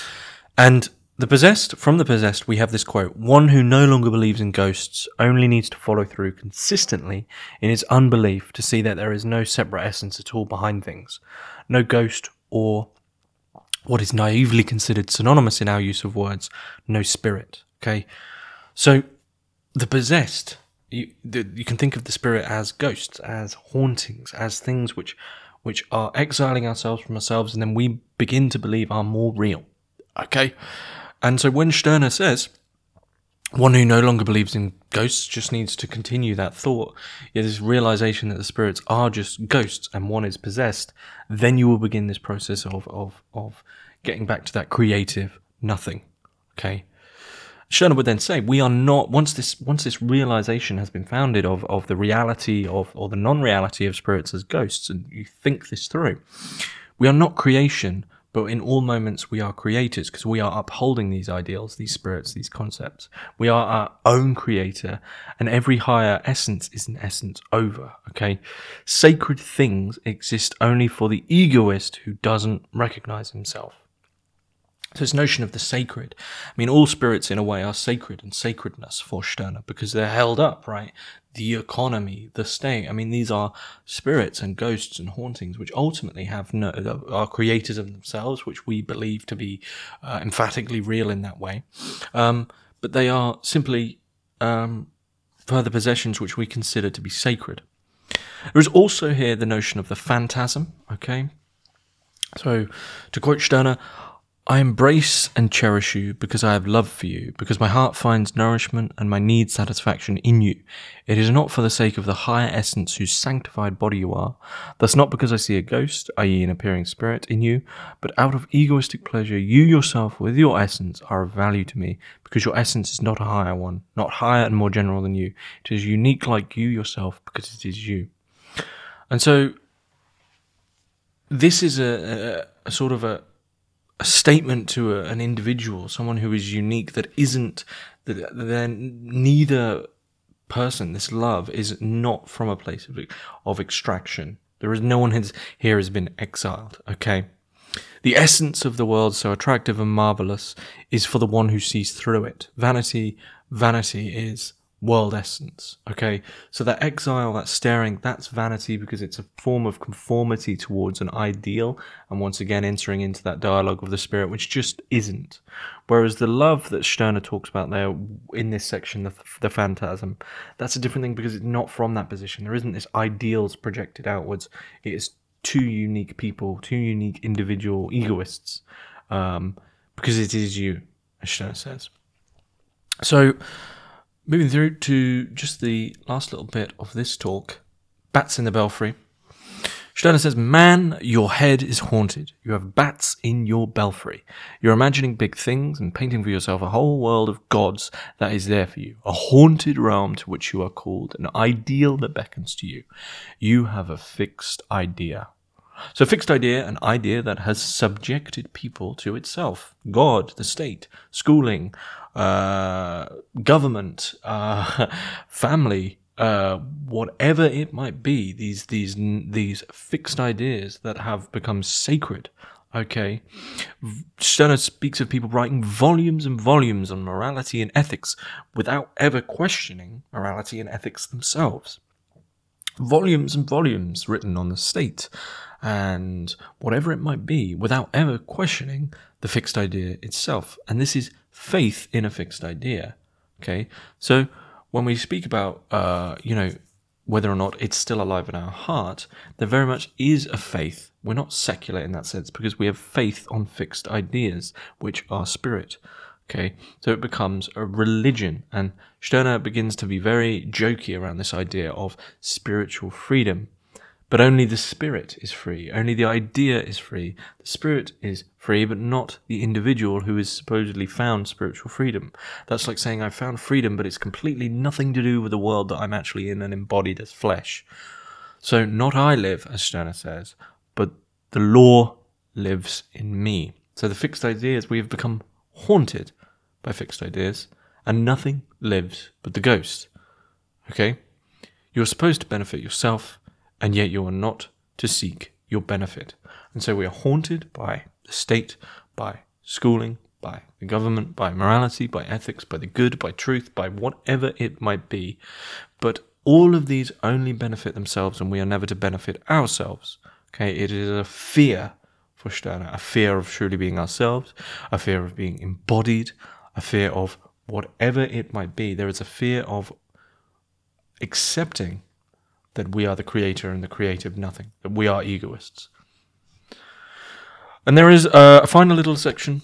And from the possessed, we have this quote: "One who no longer believes in ghosts only needs to follow through consistently in his unbelief to see that there is no separate essence at all behind things, no ghost, or what is naively considered synonymous in our use of words, no spirit." Okay, so the possessed, you can think of the spirit as ghosts, as hauntings, as things which are exiling ourselves from ourselves, and then we begin to believe are more real. Okay? And so when Stirner says, one who no longer believes in ghosts just needs to continue that thought, this realization that the spirits are just ghosts and one is possessed, then you will begin this process of getting back to that creative nothing. Okay? Stirner would then say, we are not, once this realization has been founded of the reality or the non-reality of spirits as ghosts, and you think this through, we are not creation, but in all moments we are creators, because we are upholding these ideals, these spirits, these concepts. We are our own creator, and every higher essence is an essence over, okay? Sacred things exist only for the egoist who doesn't recognize himself. So this notion of the sacred, I mean, all spirits in a way are sacred and sacredness for Stirner because they're held up, right? The economy, the state. I mean, these are spirits and ghosts and hauntings which ultimately are creators of themselves, which we believe to be emphatically real in that way. But they are simply further possessions which we consider to be sacred. There is also here the notion of the phantasm, okay? So, to quote Stirner, "I embrace and cherish you because I have love for you, because my heart finds nourishment and my need satisfaction in you. It is not for the sake of the higher essence whose sanctified body you are, thus not because I see a ghost, i.e. an appearing spirit, in you, but out of egoistic pleasure, you yourself with your essence are of value to me, because your essence is not a higher one, not higher and more general than you. It is unique like you yourself because it is you." And so, this is a sort of a statement to an individual, someone who is unique, that isn't, that then neither person, this love, is not from a place of extraction. There is no one here has been exiled, okay? The essence of the world, so attractive and marvelous, is for the one who sees through it. Vanity is world essence, okay? So that exile, that staring, that's vanity because it's a form of conformity towards an ideal, and once again entering into that dialogue of the spirit, which just isn't. Whereas the love that Stirner talks about there in this section, the phantasm, that's a different thing because it's not from that position. There isn't this ideals projected outwards. It is two unique people, two unique individual egoists, because it is you, as Stirner says. So, moving through to just the last little bit of this talk, bats in the belfry. Stirner says, "Man, your head is haunted. You have bats in your belfry. You're imagining big things and painting for yourself a whole world of gods that is there for you, a haunted realm to which you are called, an ideal that beckons to you. You have a fixed idea." So fixed idea, an idea that has subjected people to itself. God, the state, schooling, government, family, whatever it might be, these fixed ideas that have become sacred. Okay, Stirner speaks of people writing volumes and volumes on morality and ethics without ever questioning morality and ethics themselves. Volumes and volumes written on the state and whatever it might be without ever questioning the fixed idea itself. And this is faith in a fixed idea. Okay, so when we speak about, whether or not it's still alive in our heart, there very much is a faith. We're not secular in that sense because we have faith on fixed ideas, which are spirit. Okay, so it becomes a religion, and Stirner begins to be very jokey around this idea of spiritual freedom. But only the spirit is free. Only the idea is free. The spirit is free, but not the individual who has supposedly found spiritual freedom. That's like saying I found freedom, but it's completely nothing to do with the world that I'm actually in and embodied as flesh. So not I live, as Stirner says, but the law lives in me. So the fixed ideas, we have become haunted by fixed ideas, and nothing lives but the ghost. Okay? You're supposed to benefit yourself, and yet you are not to seek your benefit. And so we are haunted by the state, by schooling, by the government, by morality, by ethics, by the good, by truth, by whatever it might be. But all of these only benefit themselves, and we are never to benefit ourselves. Okay, it is a fear for Stirner, a fear of truly being ourselves, a fear of being embodied, a fear of whatever it might be. There is a fear of accepting that we are the creator and the creative nothing, that we are egoists. And there is a final little section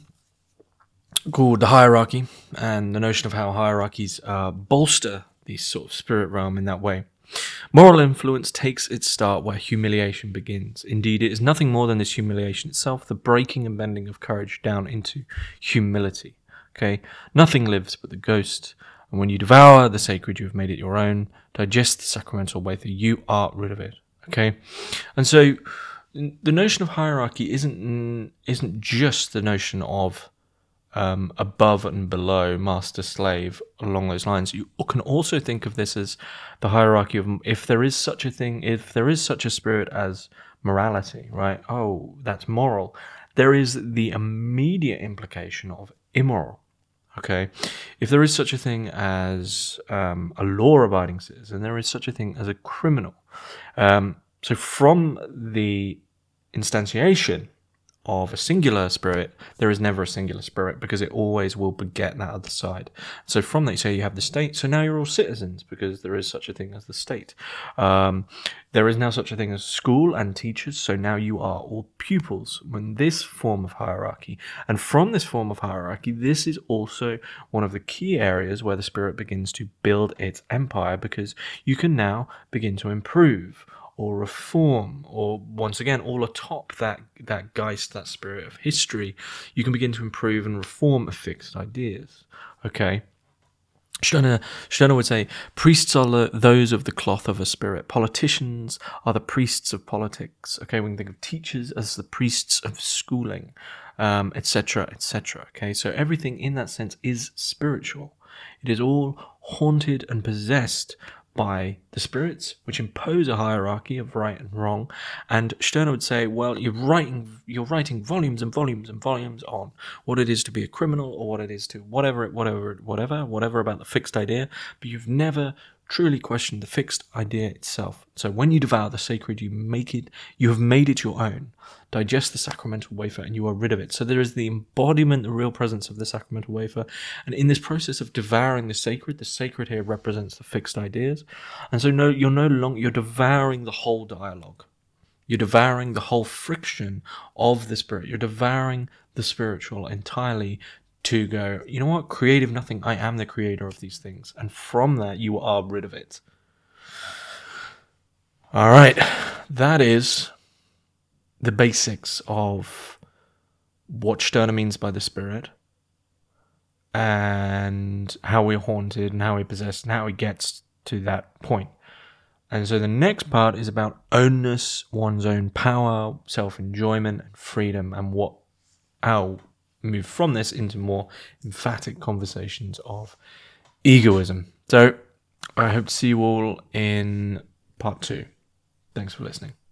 called the hierarchy, and the notion of how hierarchies bolster the sort of spirit realm in that way. Moral influence takes its start where humiliation begins. Indeed, it is nothing more than this humiliation itself, the breaking and bending of courage down into humility. Okay, nothing lives but the ghost. And when you devour the sacred, you have made it your own. Digest the sacramental wafer, you are rid of it. Okay, and so the notion of hierarchy isn't just the notion of above and below, master slave, along those lines. You can also think of this as the hierarchy of, if there is such a thing, if there is such a spirit as morality, right? Oh, that's moral. There is the immediate implication of immoral. Okay, if there is such a thing as a law-abiding citizen, there is such a thing as a criminal. So from the instantiation of a singular spirit, there is never a singular spirit because it always will beget that other side. So from that, you say you have the state, so now you're all citizens because there is such a thing as the state. There is now such a thing as school and teachers, so now you are all pupils in this form of hierarchy. And from this form of hierarchy, this is also one of the key areas where the spirit begins to build its empire, because you can now begin to improve or reform, or once again, all atop that Geist, that spirit of history, you can begin to improve and reform fixed ideas. Okay? Stirner would say, priests are those of the cloth of a spirit. Politicians are the priests of politics. Okay, we can think of teachers as the priests of schooling, etc., etc. Okay, so everything in that sense is spiritual. It is all haunted and possessed by the spirits, which impose a hierarchy of right and wrong. And Stirner would say, well, you're writing volumes and volumes and volumes on what it is to be a criminal, or what it is to whatever about the fixed idea, but you've never truly questioned the fixed idea itself. So when you devour the sacred, you have made it your own. Digest the sacramental wafer and you are rid of it. So there is the embodiment, the real presence of the sacramental wafer. And in this process of devouring the sacred here represents the fixed ideas. And so you're devouring the whole dialogue. You're devouring the whole friction of the spirit. You're devouring the spiritual entirely to go, you know what, creative nothing, I am the creator of these things. And from that, you are rid of it. All right, that is the basics of what Stirner means by the spirit, and how we're haunted, and how we're possessed, and how he gets to that point. And so the next part is about ownness, one's own power, self-enjoyment, and freedom, and how move from this into more emphatic conversations of egoism. So I hope to see you all in part 2. Thanks for listening.